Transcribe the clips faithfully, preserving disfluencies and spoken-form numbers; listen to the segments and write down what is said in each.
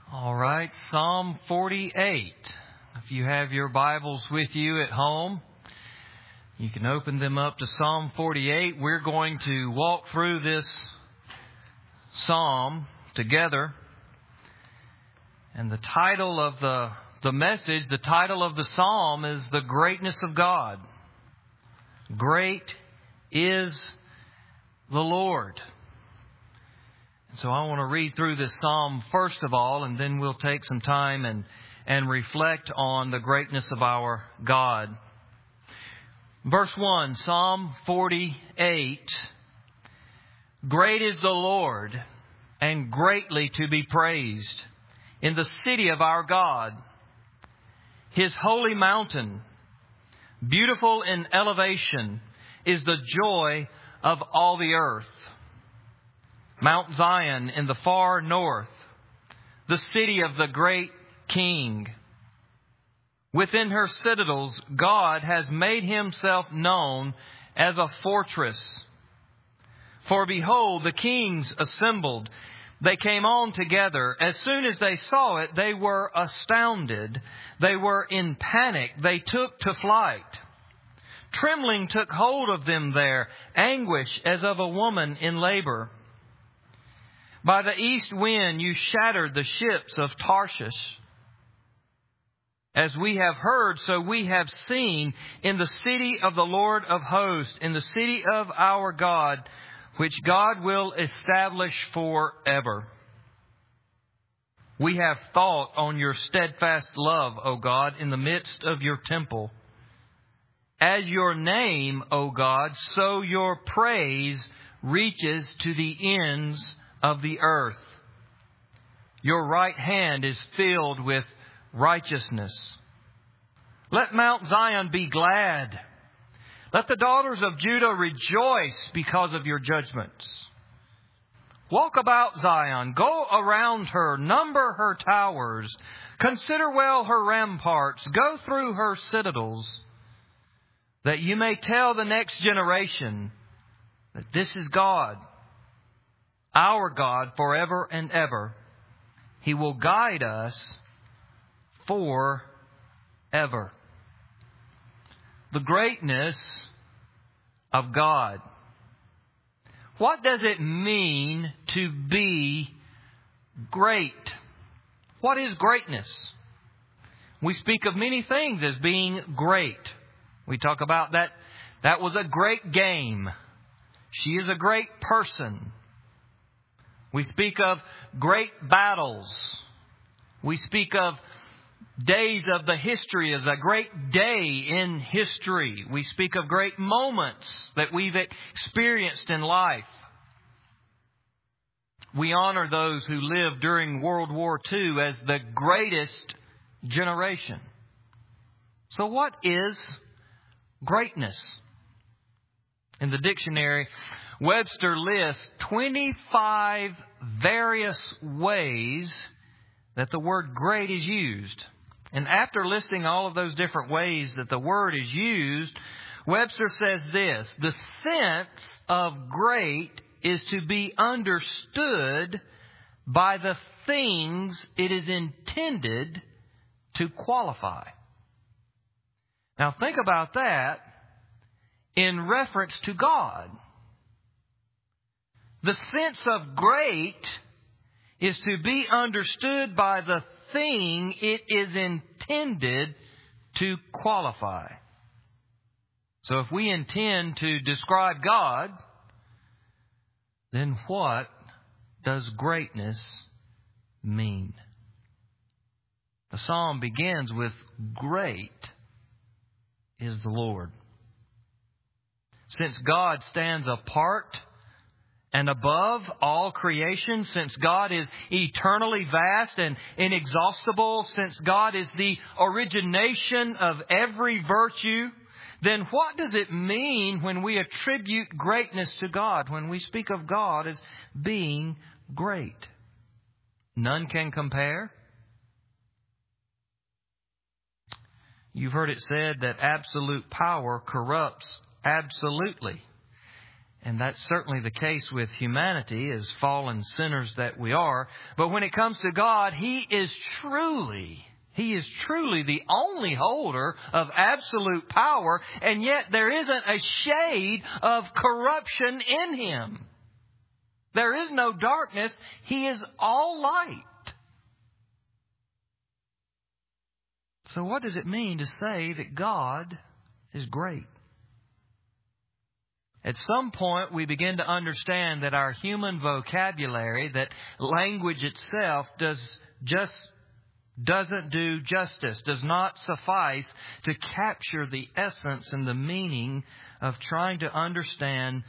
All right, Psalm forty-eight. If you have your Bibles with you at home, you can open them up to Psalm forty-eight. We're going to walk through this psalm together. And the title of the, the message, the title of the psalm is The Greatness of God. Great is the Lord. So I want to read through this psalm first of all, and then we'll take some time and, and reflect on the greatness of our God. Verse one, Psalm forty-eight. Great is the Lord, and greatly to be praised in the city of our God, His holy mountain, beautiful in elevation, is the joy of all the earth. Mount Zion in the far north, the city of the great King. Within her citadels, God has made Himself known as a fortress. For behold, the kings assembled. They came on together. As soon as they saw it, they were astounded. They were in panic. They took to flight. Trembling took hold of them there, anguish as of a woman in labor. By the east wind you shattered the ships of Tarshish. As we have heard, so we have seen in the city of the Lord of hosts, in the city of our God, which God will establish forever. We have thought on your steadfast love, O God, in the midst of your temple. As your name, O God, so your praise reaches to the ends of the earth. Your right hand is filled with righteousness. Let Mount Zion be glad. Let the daughters of Judah rejoice because of your judgments. Walk about Zion, go around her, number her towers, consider well her ramparts, go through her citadels, that you may tell the next generation that this is God, our God, forever and ever. He will guide us forever. The greatness of God. What does it mean to be great? What is greatness? We speak of many things as being great. We talk about that. That was a great game. She is a great person. We speak of great battles. We speak of days of the history as a great day in history. We speak of great moments that we've experienced in life. We honor those who lived during World War Two as the greatest generation. So what is greatness? In the dictionary, Webster lists twenty-five various ways that the word great is used. And after listing all of those different ways that the word is used, Webster says this: the sense of great is to be understood by the things it is intended to qualify. Now think about that in reference to God. The sense of great is to be understood by the thing it is intended to qualify. So if we intend to describe God, then what does greatness mean? The psalm begins with great is the Lord. Since God stands apart and above all creation, since God is eternally vast and inexhaustible, since God is the origination of every virtue, then what does it mean when we attribute greatness to God, when we speak of God as being great? None can compare. You've heard it said that absolute power corrupts absolutely. And that's certainly the case with humanity, as fallen sinners that we are. But when it comes to God, He is truly, He is truly the only holder of absolute power. And yet there isn't a shade of corruption in Him. There is no darkness. He is all light. So what does it mean to say that God is great? At some point, we begin to understand that our human vocabulary, that language itself, does just doesn't do justice, does not suffice to capture the essence and the meaning of trying to understand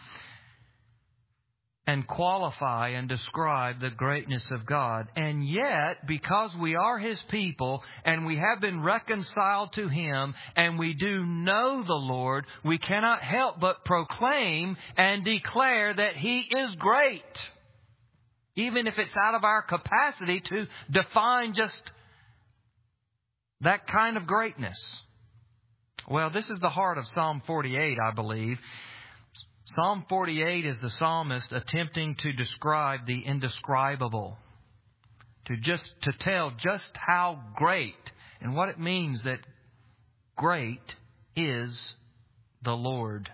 and qualify and describe the greatness of God. And yet, because we are His people and we have been reconciled to Him and we do know the Lord, we cannot help but proclaim and declare that He is great. Even if it's out of our capacity to define just that kind of greatness. Well, this is the heart of Psalm forty-eight, I believe. Psalm forty-eight is the psalmist attempting to describe the indescribable, to just to tell just how great and what it means that great is the Lord.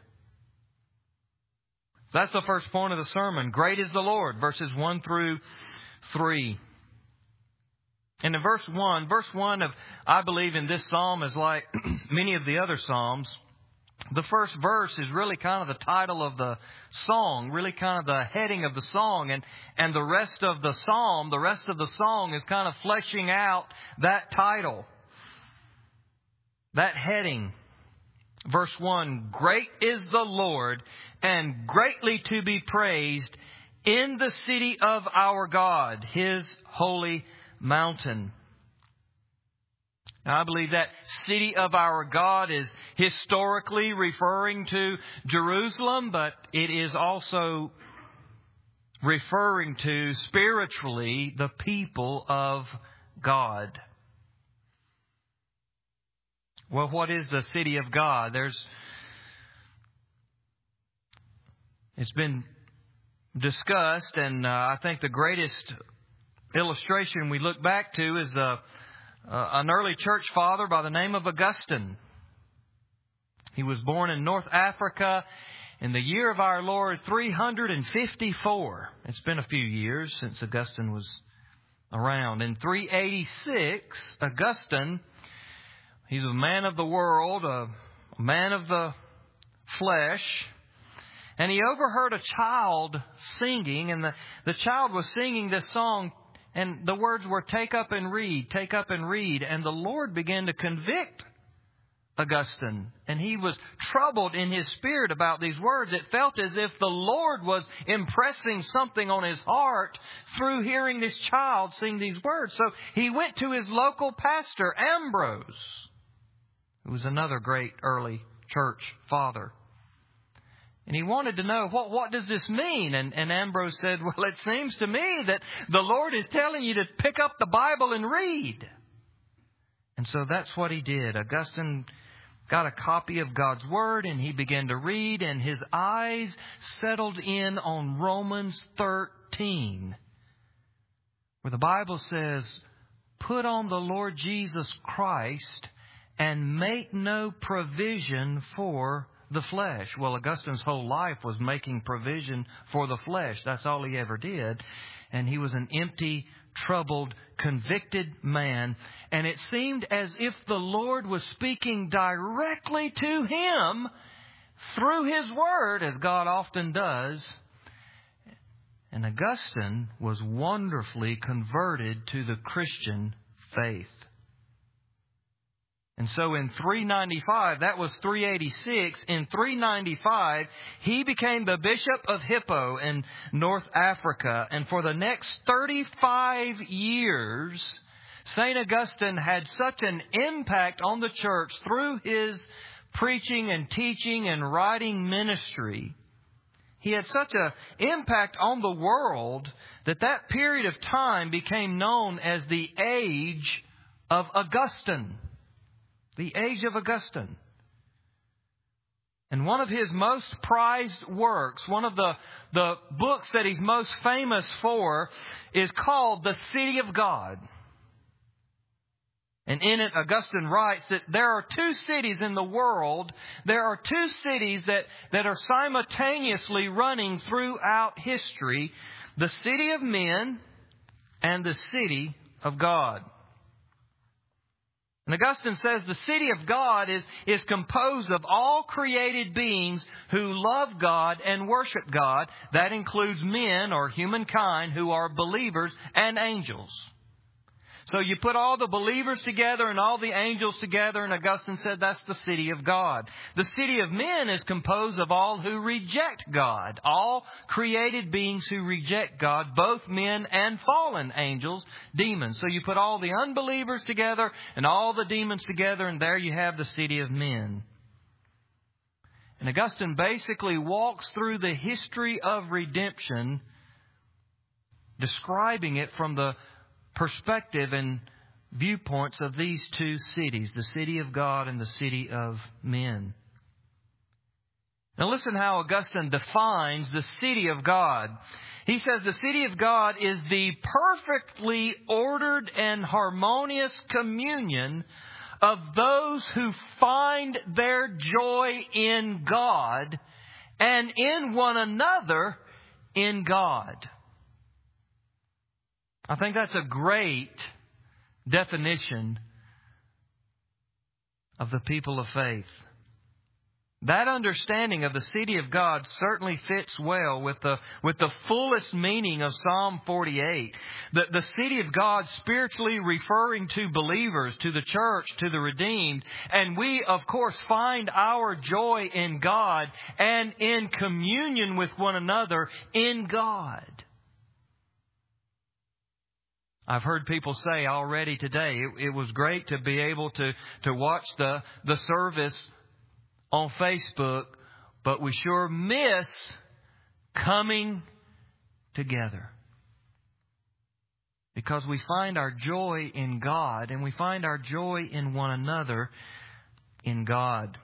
So that's the first point of the sermon. Great is the Lord, verses one through three. And in verse one, verse one of, I believe in this psalm is like many of the other psalms. The first verse is really kind of the title of the song, really kind of the heading of the song. And, and the rest of the psalm, the rest of the song is kind of fleshing out that title, that heading. Verse one, great is the Lord and greatly to be praised in the city of our God, His holy mountain. Now, I believe that city of our God is historically referring to Jerusalem, but it is also referring to spiritually the people of God. Well, what is the city of God? There's, it's been discussed, and uh, I think the greatest illustration we look back to is the Uh, an early church father by the name of Augustine. He was born in North Africa in the year of our Lord three hundred fifty-four. It's been a few years since Augustine was around. In three eighty-six, Augustine, he's a man of the world, a man of the flesh, and he overheard a child singing, and the, the child was singing this song. And the words were, take up and read, take up and read. And the Lord began to convict Augustine. And he was troubled in his spirit about these words. It felt as if the Lord was impressing something on his heart through hearing this child sing these words. So he went to his local pastor, Ambrose, who was another great early church father. And he wanted to know, what, what does this mean? And, and Ambrose said, well, it seems to me that the Lord is telling you to pick up the Bible and read. And so that's what he did. Augustine got a copy of God's Word and he began to read, and his eyes settled in on Romans thirteen, where the Bible says, put on the Lord Jesus Christ and make no provision for the flesh. Well, Augustine's whole life was making provision for the flesh. That's all he ever did. And he was an empty, troubled, convicted man. And it seemed as if the Lord was speaking directly to him through His Word, as God often does. And Augustine was wonderfully converted to the Christian faith. And so in three ninety-five, that was three eighty-six, in three ninety-five, he became the Bishop of Hippo in North Africa. And for the next thirty-five years, Saint Augustine had such an impact on the church through his preaching and teaching and writing ministry. He had such an impact on the world that that period of time became known as the Age of Augustine. The Age of Augustine. And one of his most prized works, one of the, the books that he's most famous for, is called The City of God. And in it, Augustine writes that there are two cities in the world, there are two cities that, that are simultaneously running throughout history, the city of men and the city of God. And Augustine says the city of God is, is composed of all created beings who love God and worship God. That includes men or humankind who are believers and angels. So you put all the believers together and all the angels together, and Augustine said that's the city of God. The city of men is composed of all who reject God, all created beings who reject God, both men and fallen angels, demons. So you put all the unbelievers together and all the demons together, and there you have the city of men. And Augustine basically walks through the history of redemption, describing it from the perspective and viewpoints of these two cities, the city of God and the city of men. Now listen how Augustine defines the city of God. He says the city of God is the perfectly ordered and harmonious communion of those who find their joy in God and in one another in God. I think that's a great definition of the people of faith. That understanding of the city of God certainly fits well with the, with the fullest meaning of Psalm forty-eight. The, the city of God spiritually referring to believers, to the church, to the redeemed. And we, of course, find our joy in God and in communion with one another in God. I've heard people say already today, it, it was great to be able to, to watch the, the service on Facebook, but we sure miss coming together. Because we find our joy in God and we find our joy in one another in God.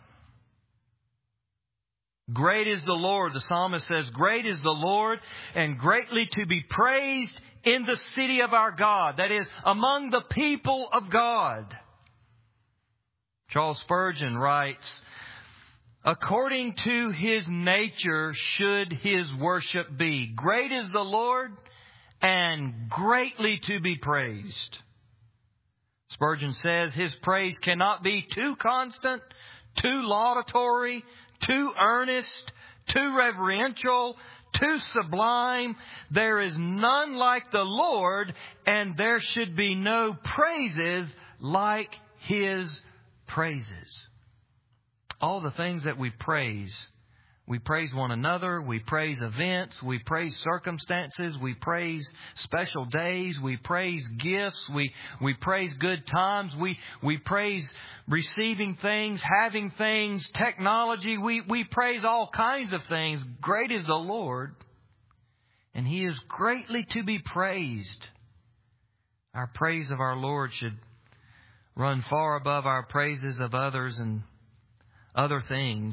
Great is the Lord, the psalmist says, great is the Lord and greatly to be praised in the city of our God, that is, among the people of God. Charles Spurgeon writes, according to His nature should His worship be. Great is the Lord and greatly to be praised. Spurgeon says His praise cannot be too constant, too laudatory, too earnest, too reverential, too sublime. There is none like the Lord, and there should be no praises like His praises. All the things that we praise. We praise one another. We praise events. We praise circumstances. We praise special days. We praise gifts. We, we praise good times. We, we praise receiving things, having things, technology. We, we praise all kinds of things. Great is the Lord, and He is greatly to be praised. Our praise of our Lord should run far above our praises of others and other things.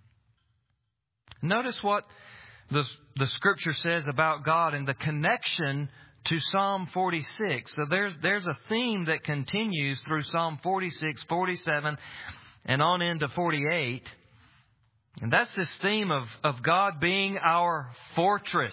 Notice what the, the Scripture says about God and the connection to Psalm forty-six. So there's, there's a theme that continues through Psalm forty-six, forty-seven, and on into forty-eight. And that's this theme of, of God being our fortress.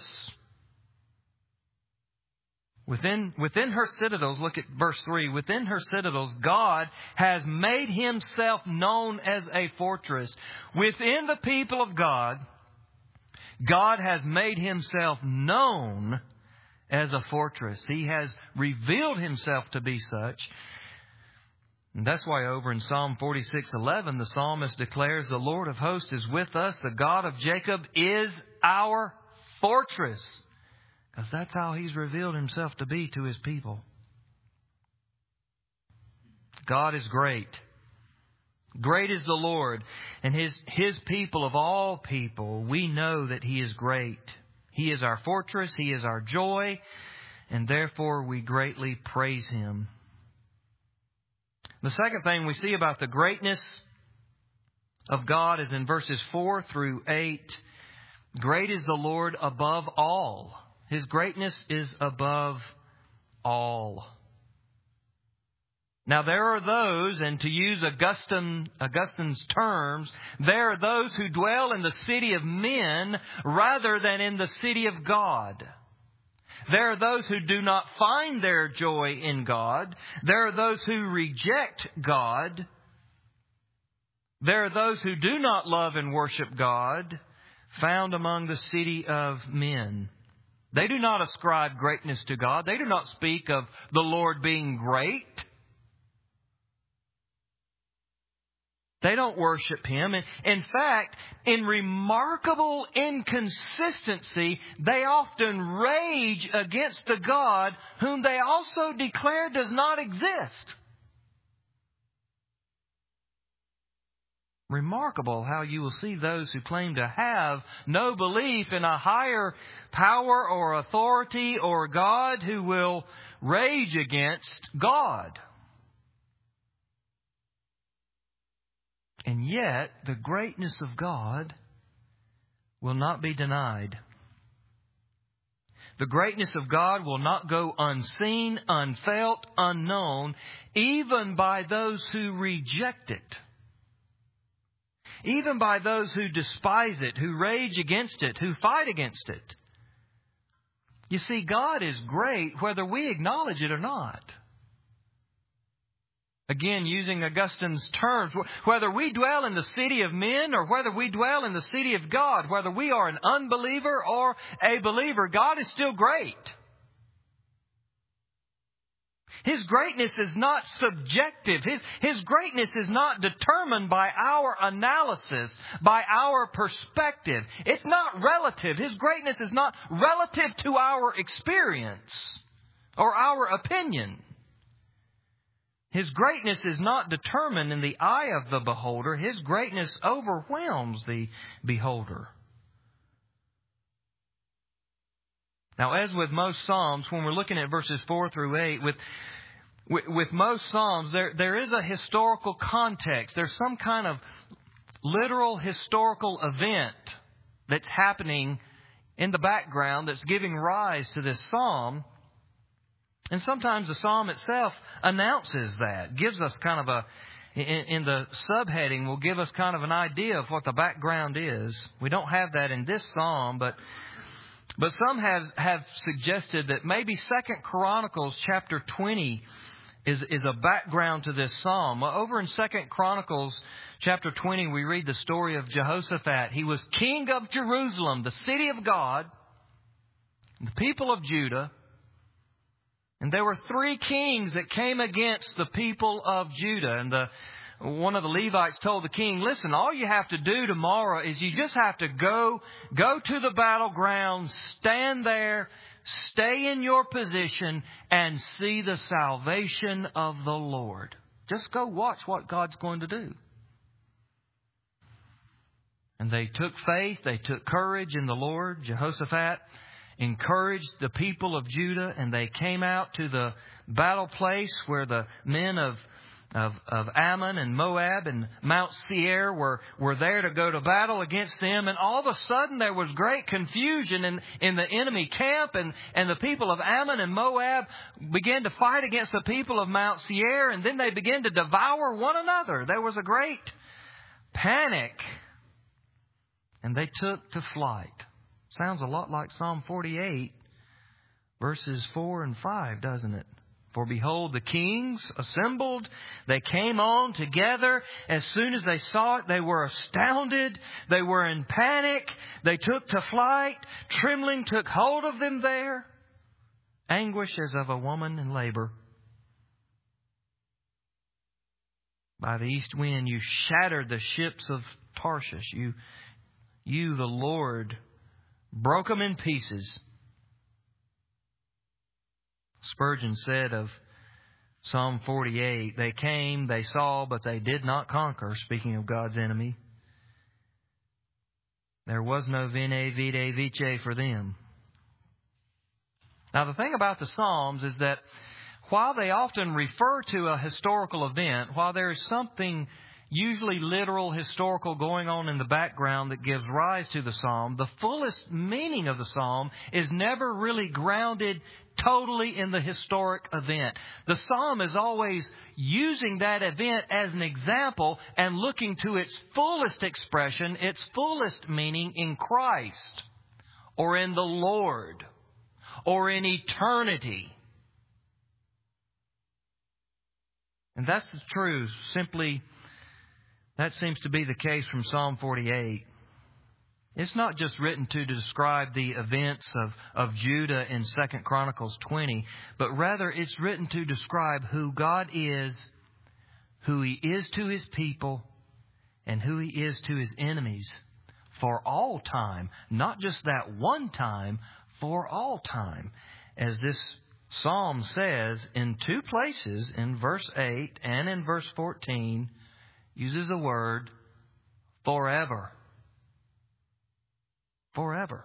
Within, within her citadels, look at verse three. Within her citadels, God has made Himself known as a fortress. Within the people of God, God has made Himself known as a fortress. He has revealed Himself to be such. And that's why over in Psalm forty-six eleven, the psalmist declares, the Lord of hosts is with us. The God of Jacob is our fortress. Because that's how He's revealed Himself to be to His people. God is great. Great is the Lord. And His, His people of all people, we know that He is great. He is our fortress. He is our joy. And therefore we greatly praise Him. The second thing we see about the greatness of God is in verses four through eight. Great is the Lord above all. His greatness is above all. Now there are those, and to use Augustine, Augustine's terms, there are those who dwell in the city of men rather than in the city of God. There are those who do not find their joy in God. There are those who reject God. There are those who do not love and worship God, found among the city of men. They do not ascribe greatness to God. They do not speak of the Lord being great. They don't worship Him. In fact, in remarkable inconsistency, they often rage against the God whom they also declare does not exist. Remarkable how you will see those who claim to have no belief in a higher power or authority or God who will rage against God. And yet, the greatness of God will not be denied. The greatness of God will not go unseen, unfelt, unknown, even by those who reject it. Even by those who despise it, who rage against it, who fight against it. You see, God is great whether we acknowledge it or not. Again, using Augustine's terms, whether we dwell in the city of men or whether we dwell in the city of God, whether we are an unbeliever or a believer, God is still great. His greatness is not subjective. His, His greatness is not determined by our analysis, by our perspective. It's not relative. His greatness is not relative to our experience or our opinion. His greatness is not determined in the eye of the beholder. His greatness overwhelms the beholder. Now, as with most Psalms, when we're looking at verses four through eight, with, with, with most Psalms, there, there is a historical context. There's some kind of literal historical event that's happening in the background that's giving rise to this Psalm. And sometimes the Psalm itself announces that, gives us kind of a, in, in the subheading, will give us kind of an idea of what the background is. We don't have that in this Psalm, but but some have, have suggested that maybe Second Chronicles chapter twenty is, is a background to this Psalm. Well, over in Second Chronicles chapter twenty, we read the story of Jehoshaphat. He was king of Jerusalem, the city of God, the people of Judah. And there were three kings that came against the people of Judah. And the, one of the Levites told the king, listen, all you have to do tomorrow is you just have to go, go to the battleground, stand there, stay in your position, and see the salvation of the Lord. Just go watch what God's going to do. And they took faith, they took courage in the Lord. Jehoshaphat encouraged the people of Judah, and they came out to the battle place where the men of of, of Ammon and Moab and Mount Seir were, were there to go to battle against them. And all of a sudden there was great confusion in, in the enemy camp, and, and the people of Ammon and Moab began to fight against the people of Mount Seir, and then they began to devour one another. There was a great panic, and they took to flight. Sounds a lot like Psalm forty-eight, verses four and five, doesn't it? For behold, the kings assembled. They came on together. As soon as they saw it, they were astounded. They were in panic. They took to flight. Trembling took hold of them there. Anguish as of a woman in labor. By the east wind, you shattered the ships of Tarshish. You, you, the Lord, broke them in pieces. Spurgeon said of Psalm forty-eight, they came, they saw, but they did not conquer, speaking of God's enemy. There was no veni, vidi, vici for them. Now, the thing about the Psalms is that while they often refer to a historical event, while there is something usually literal, historical going on in the background that gives rise to the psalm, the fullest meaning of the psalm is never really grounded totally in the historic event. The psalm is always using that event as an example and looking to its fullest expression, its fullest meaning in Christ or in the Lord or in eternity. And that's the truth. Simply, that seems to be the case from Psalm forty-eight. It's not just written to describe the events of, of Judah in Second Chronicles twenty, but rather it's written to describe who God is, who He is to His people, and who He is to His enemies for all time. Not just that one time, for all time. As this Psalm says in two places, in verse eight and in verse fourteen, uses the word forever. Forever.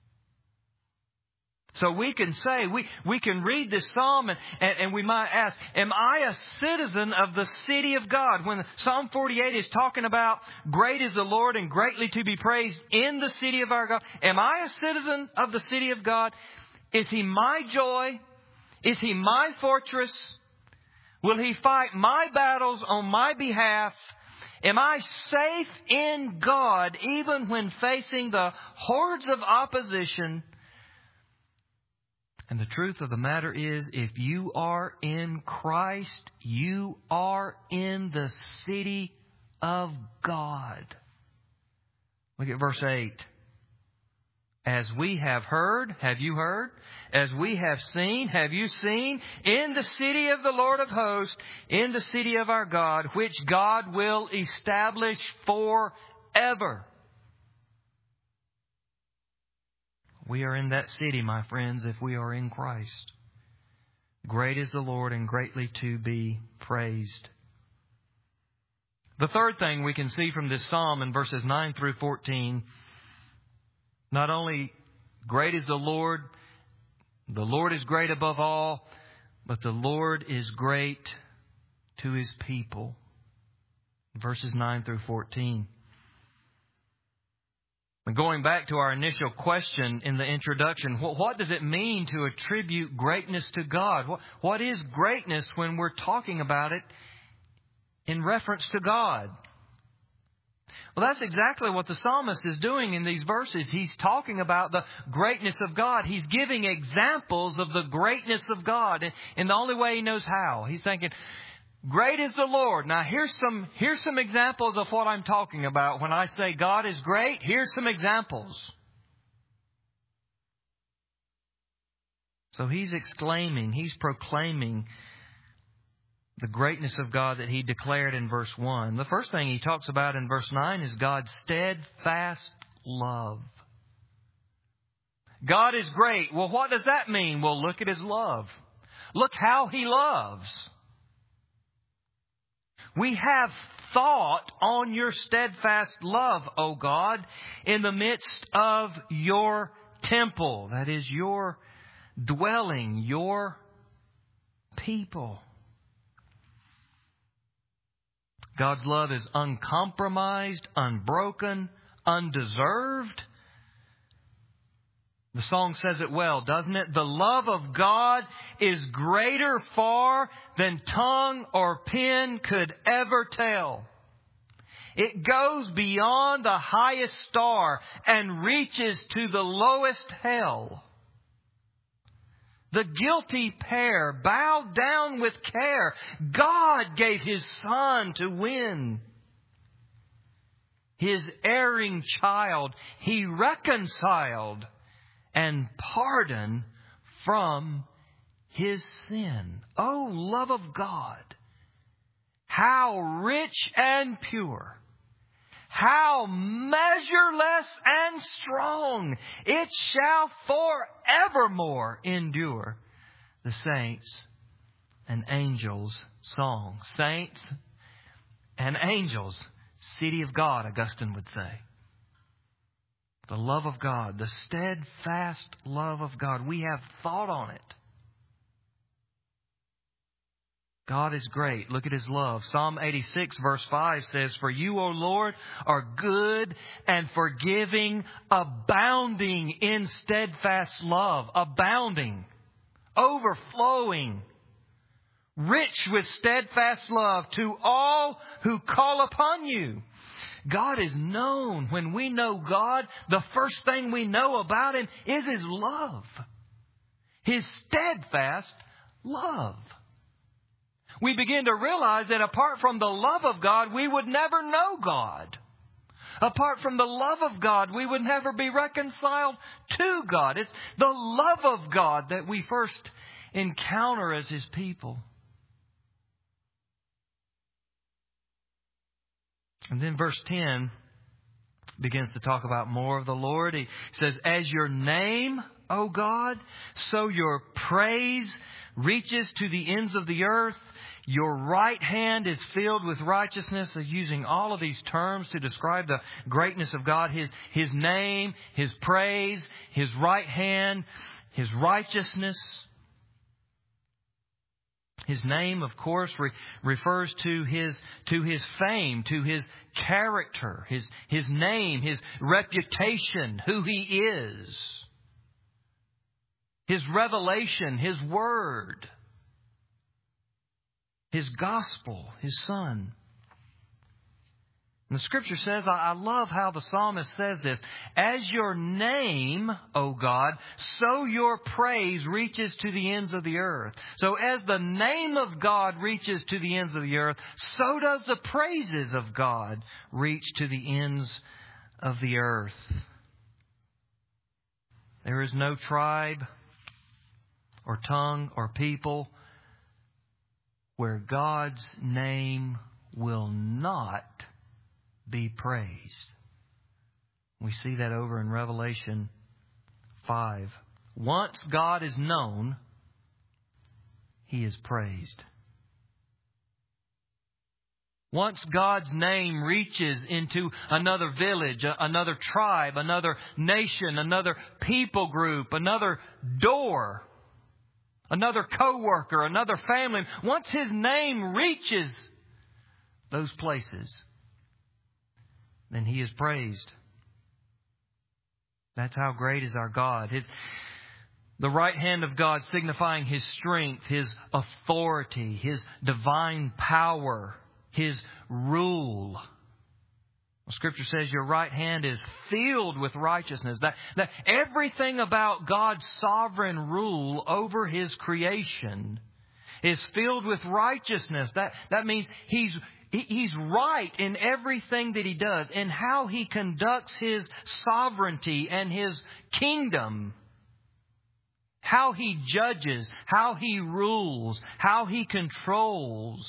So we can say, we, we can read this psalm and, and, and we might ask, am I a citizen of the city of God? When Psalm forty-eight is talking about great is the Lord and greatly to be praised in the city of our God, am I a citizen of the city of God? Is He my joy? Is He my fortress? Will He fight my battles on my behalf? Am I safe in God even when facing the hordes of opposition? And the truth of the matter is, if you are in Christ, you are in the city of God. Look at verse eight. As we have heard, have you heard? As we have seen, have you seen? In the city of the Lord of hosts, in the city of our God, which God will establish forever. We are in that city, my friends, if we are in Christ. Great is the Lord and greatly to be praised. The third thing we can see from this psalm in verses nine through fourteen, not only great is the Lord, the Lord is great above all, but the Lord is great to His people. Verses nine through fourteen. Going back to our initial question in the introduction, what does it mean to attribute greatness to God? What is greatness when we're talking about it in reference to God? Well, that's exactly what the psalmist is doing in these verses. He's talking about the greatness of God. He's giving examples of the greatness of God in the only way he knows how. He's thinking, great is the Lord. Now, here's some, here's some examples of what I'm talking about. When I say God is great, here's some examples. So he's exclaiming, he's proclaiming the greatness of God that he declared in verse one. The first thing he talks about in verse nine is God's steadfast love. God is great. Well, what does that mean? Well, look at His love. Look how He loves. We have thought on your steadfast love, O God, in the midst of your temple. That is your dwelling, your people. God's love is uncompromised, unbroken, undeserved. The song says it well, doesn't it? The love of God is greater far than tongue or pen could ever tell. It goes beyond the highest star and reaches to the lowest hell. The guilty pair bowed down with care. God gave His Son to win. His erring child He reconciled and pardon from his sin. Oh, love of God! How rich and pure! How measureless and strong! It shall forevermore endure. The saints and angels' song. Saints and angels, city of God, Augustine would say. The love of God, the steadfast love of God. We have thought on it. God is great. Look at His love. Psalm eighty-six verse five says, "For you, O Lord, are good and forgiving, abounding in steadfast love." Abounding. Overflowing. Rich with steadfast love to all who call upon you. God is known. When we know God, the first thing we know about Him is His love. His steadfast love. We begin to realize that apart from the love of God, we would never know God. Apart from the love of God, we would never be reconciled to God. It's the love of God that we first encounter as His people. And then verse ten begins to talk about more of the Lord. He says, "As your name, O God, so your praise reaches to the ends of the earth. Your right hand is filled with righteousness." So using all of these terms to describe the greatness of God. His, His name, His praise, His right hand, His righteousness. His name, of course, re- refers to His, to His fame, to His character, His, His name, His reputation, who He is. His revelation, His word. His gospel, His Son. And the Scripture says, I love how the psalmist says this, "As your name, O God, so your praise reaches to the ends of the earth." So as the name of God reaches to the ends of the earth, so does the praises of God reach to the ends of the earth. There is no tribe or tongue or people where God's name will not be praised. We see that over in Revelation five. Once God is known, He is praised. Once God's name reaches into another village, another tribe, another nation, another people group, another door, another co-worker, another family, once His name reaches those places, then He is praised. That's how great is our God. His, the right hand of God signifying His strength, His authority, His divine power, His rule. Well, Scripture says your right hand is filled with righteousness. That, that everything about God's sovereign rule over His creation is filled with righteousness. That, that means He's He's right in everything that He does, in how He conducts His sovereignty and His kingdom, how He judges, how He rules, how He controls.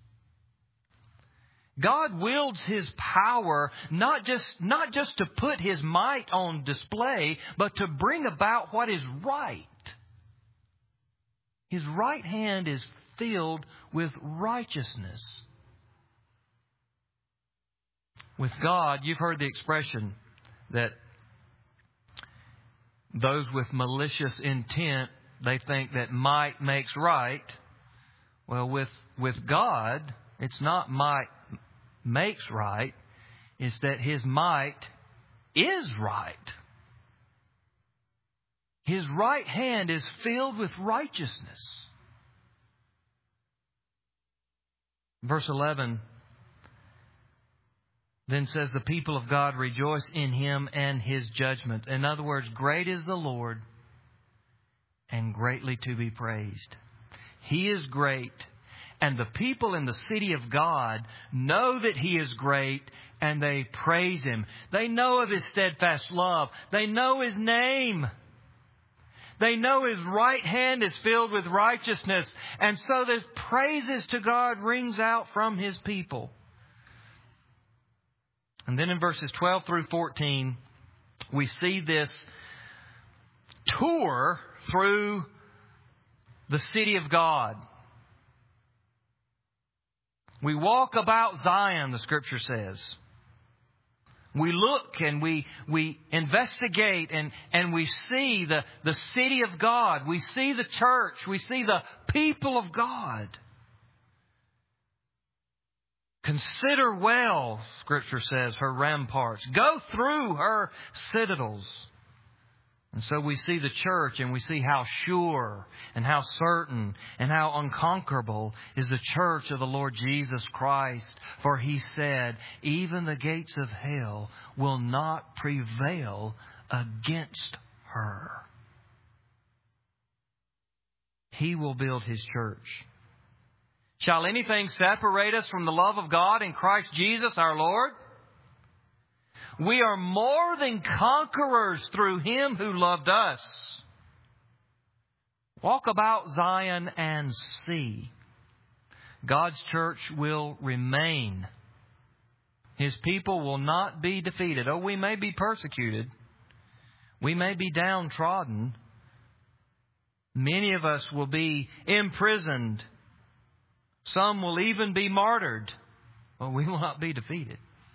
God wields His power not just, not just to put His might on display, but to bring about what is right. His right hand is filled with righteousness. With God, you've heard the expression that those with malicious intent, they think that might makes right. Well, with, with God, it's not might makes right. It's that His might is right. His right hand is filled with righteousness. Verse eleven then says, "The people of God rejoice in Him and His judgment." In other words, great is the Lord and greatly to be praised. He is great, and the people in the city of God know that He is great, and they praise Him. They know of His steadfast love. They know His name. They know His right hand is filled with righteousness, and so the praises to God rings out from His people. And then in verses twelve through fourteen, we see this tour through the city of God. We walk about Zion, the Scripture says. We look and we we investigate and, and we see the, the city of God. We see the church. We see the people of God. Consider well, Scripture says, her ramparts. Go through her citadels. And so we see the church and we see how sure and how certain and how unconquerable is the church of the Lord Jesus Christ. For He said, even the gates of hell will not prevail against her. He will build His church. Shall anything separate us from the love of God in Christ Jesus our Lord? We are more than conquerors through Him who loved us. Walk about Zion and see. God's church will remain. His people will not be defeated. Oh, we may be persecuted. We may be downtrodden. Many of us will be imprisoned. Some will even be martyred. But we will not be defeated.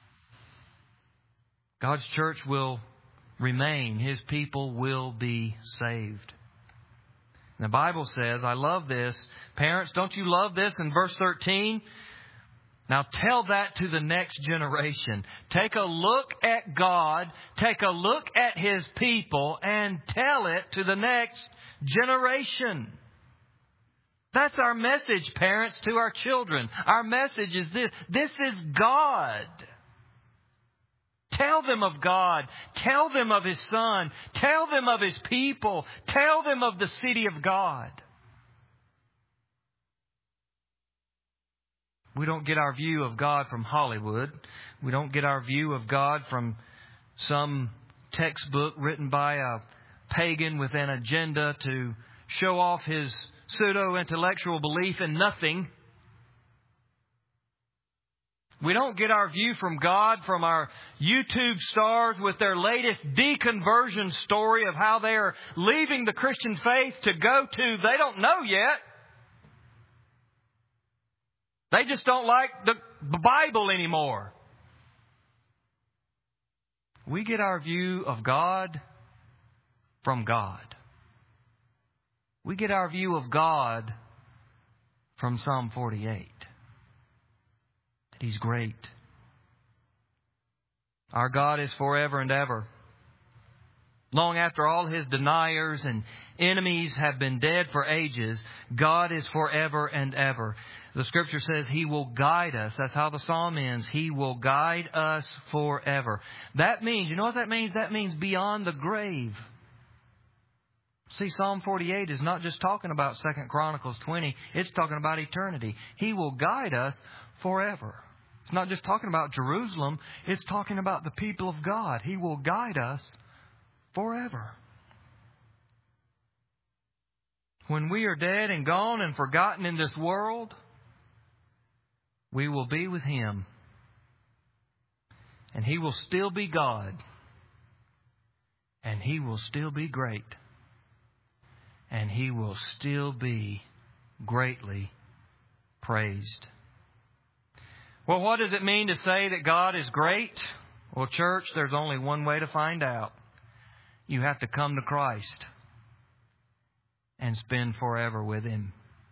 God's church will remain. His people will be saved. And the Bible says, I love this. Parents, don't you love this in verse thirteen? Now tell that to the next generation. Take a look at God. Take a look at His people and tell it to the next generation. That's our message, parents, to our children. Our message is this. This is God. Tell them of God. Tell them of His Son. Tell them of His people. Tell them of the city of God. We don't get our view of God from Hollywood. We don't get our view of God from some textbook written by a pagan with an agenda to show off his pseudo-intellectual belief in nothing. We don't get our view from God from our YouTube stars with their latest deconversion story of how they are leaving the Christian faith to go to, they don't know yet. They just don't like the Bible anymore. We get our view of God from God. We get our view of God from Psalm forty-eight. That He's great. Our God is forever and ever. Long after all His deniers and enemies have been dead for ages, God is forever and ever. The Scripture says He will guide us. That's how the psalm ends. He will guide us forever. That means, you know what that means? That means beyond the grave. See, Psalm forty-eight is not just talking about Second Chronicles twenty. It's talking about eternity. He will guide us forever. It's not just talking about Jerusalem. It's talking about the people of God. He will guide us forever. When we are dead and gone and forgotten in this world, we will be with Him. And He will still be God. And He will still be great. And He will still be greatly praised. Well, what does it mean to say that God is great? Well, church, there's only one way to find out. You have to come to Christ and spend forever with Him.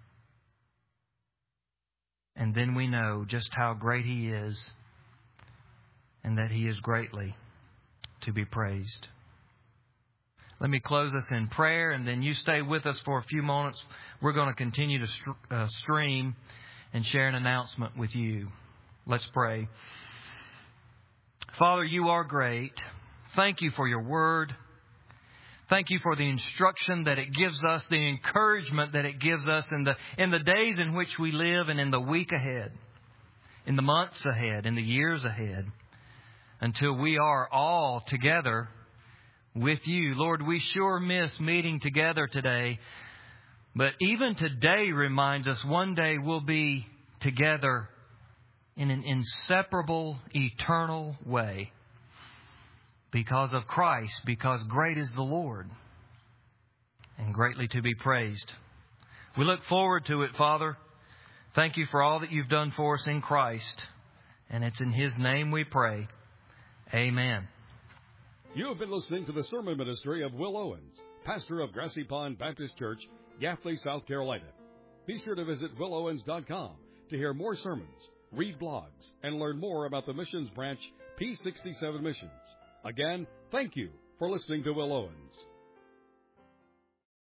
And then we know just how great He is and that He is greatly to be praised. Let me close us in prayer, and then you stay with us for a few moments. We're going to continue to uh, stream and share an announcement with you. Let's pray. Father, You are great. Thank You for Your Word. Thank You for the instruction that it gives us, the encouragement that it gives us in the, in the days in which we live and in the week ahead, in the months ahead, in the years ahead, until we are all together with You. Lord, we sure miss meeting together today. But even today reminds us one day we'll be together in an inseparable, eternal way. Because of Christ, because great is the Lord and greatly to be praised. We look forward to it, Father. Thank You for all that You've done for us in Christ. And it's in His name we pray. Amen. You have been listening to the sermon ministry of Will Owens, pastor of Grassy Pond Baptist Church, Gaffney, South Carolina. Be sure to visit will owens dot com to hear more sermons, read blogs, and learn more about the missions branch P sixty-seven Missions. Again, thank you for listening to Will Owens.